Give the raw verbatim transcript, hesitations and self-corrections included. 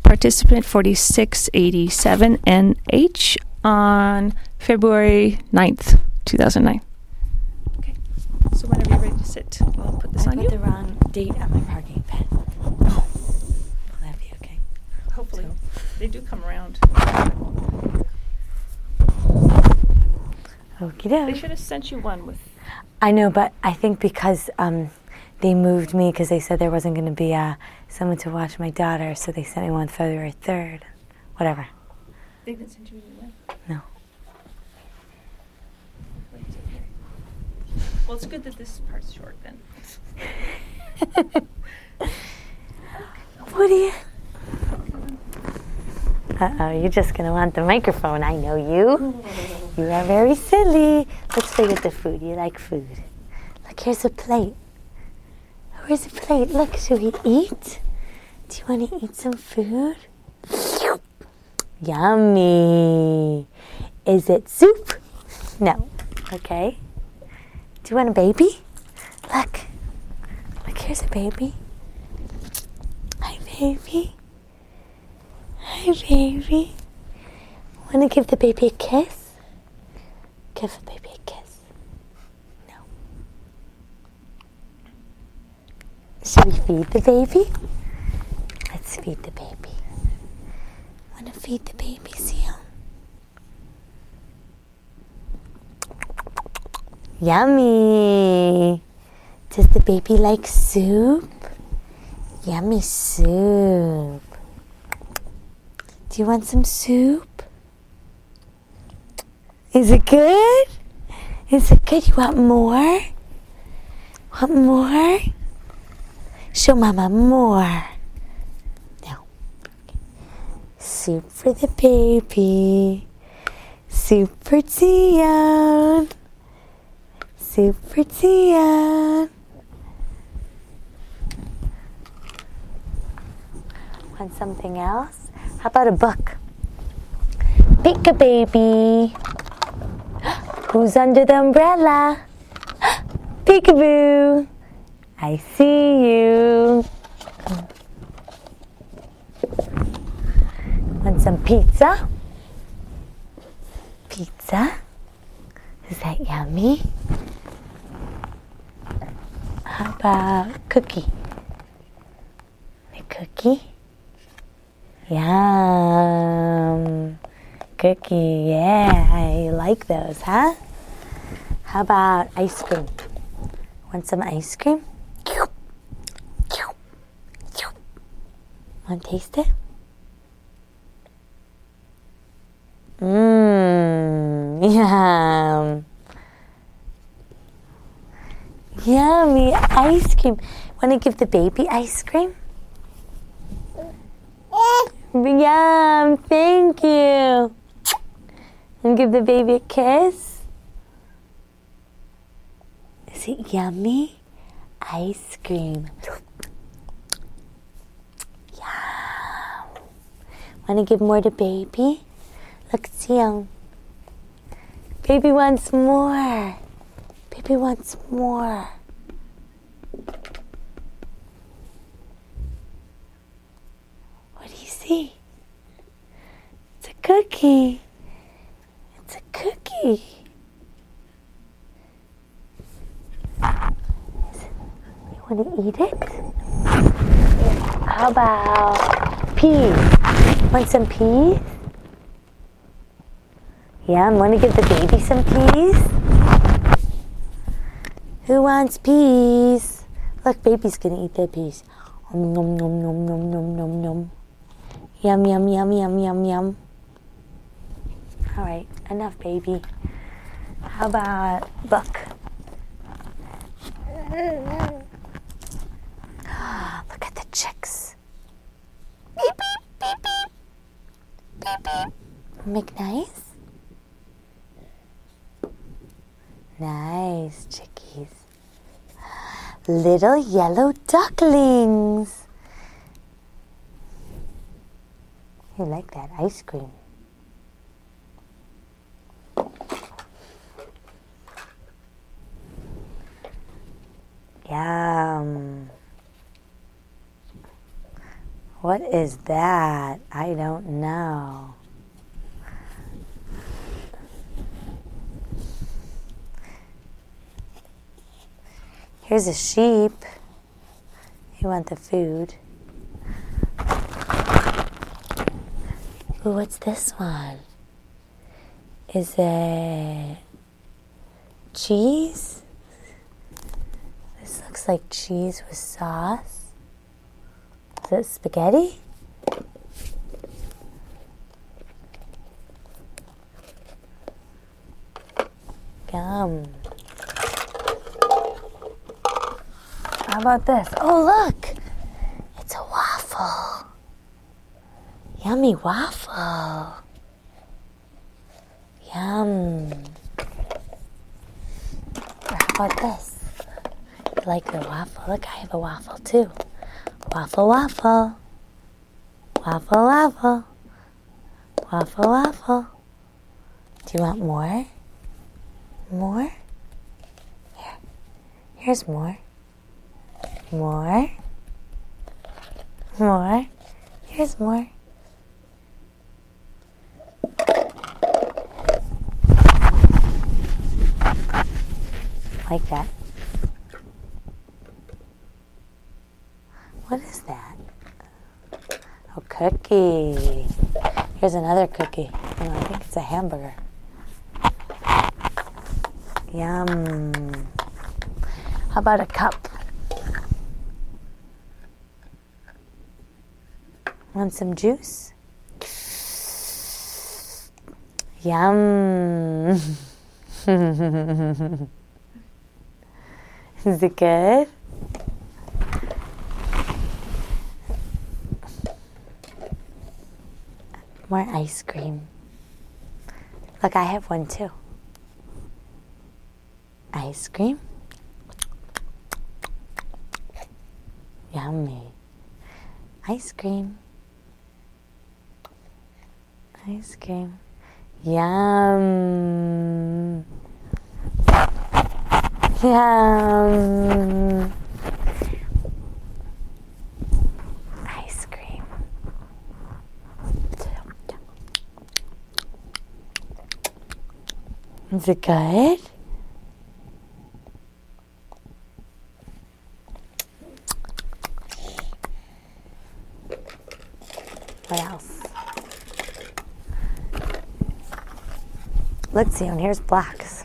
participant forty-six eighty-seven N H on February ninth, two thousand nine. Okay, so whenever you're ready to sit, I'll put this I on put you. the wrong date on my parking pen. Will that be okay? Hopefully. They do come around. Okie They doke. should have sent you one with... I know, but I think because um, they moved me because they said there wasn't going to be uh, someone to watch my daughter, so they sent me one February third. Whatever. They didn't send you a new one? No. Well, it's good that this part's short then. What are you? Uh-oh, you're just going to want the microphone. I know you. You are very silly. Let's play with the food. You like food. Look, here's a plate. Where's the plate? Look, should we eat? Do you want to eat some food? Yummy. Is it soup? No. Okay. Do you want a baby? Look. Look, here's a baby. Hi, baby. Hi, baby. Want to give the baby a kiss? Give the baby a kiss. No. Should we feed the baby? Let's feed the baby. Want to feed the baby, Seal? Yummy. Does the baby like soup? Yummy soup. Do you want some soup? Is it good? Is it good? You want more? Want more? Show Mama more. No. Soup for the baby. Soup for Tion. Soup for Tion. Want something else? How about a book? Pick a baby. Who's under the umbrella? Peekaboo. I see you. Want some pizza? Pizza? Is that yummy? How about cookie? A cookie? Yum. Cookie, yeah. You like those, huh? How about ice cream? Want some ice cream? Want to taste it? Mmm, yum. Yummy ice cream. Want to give the baby ice cream? Yum, thank you. And give the baby a kiss. Is it yummy? Ice cream. Yum. Want to give more to baby? Look, Tion. Baby wants more. Baby wants more. What do you see? It's a cookie. It's a cookie. You want to eat it? How about peas? Want some peas? Yeah, I'm going to give the baby some peas. Who wants peas? Look, baby's going to eat their peas. Nom, nom, nom, nom, nom, nom, nom, nom. Yum, yum, yum, yum, yum, yum. All right, enough, baby. How about book? Look at the chicks. Beep, beep, beep, beep. Beep, beep. Make nice? Nice chickies. Little yellow ducklings. You like that ice cream? Yum. What is that? I don't know. Here's a sheep. You want the food. Ooh, what's this one? Is it cheese? This looks like cheese with sauce. Is it spaghetti? Yum. How about this? Oh, look! It's a waffle. Yummy waffle. Yum. Or how about this? You like the waffle? Look, I have a waffle too. Waffle, waffle. Waffle, waffle. Waffle, waffle. Do you want more? More? Here. Here's more. More. More. Here's more. Like that. What is that? Oh, cookie. Here's another cookie. Oh, I think it's a hamburger. Yum. How about a cup? Want some juice? Yum. Is it good? More ice cream. Look, I have one too. Ice cream. Yummy. Ice cream. Ice cream. Yum. Yum. Ice cream. Is it good? What else? Let's see, and here's blocks.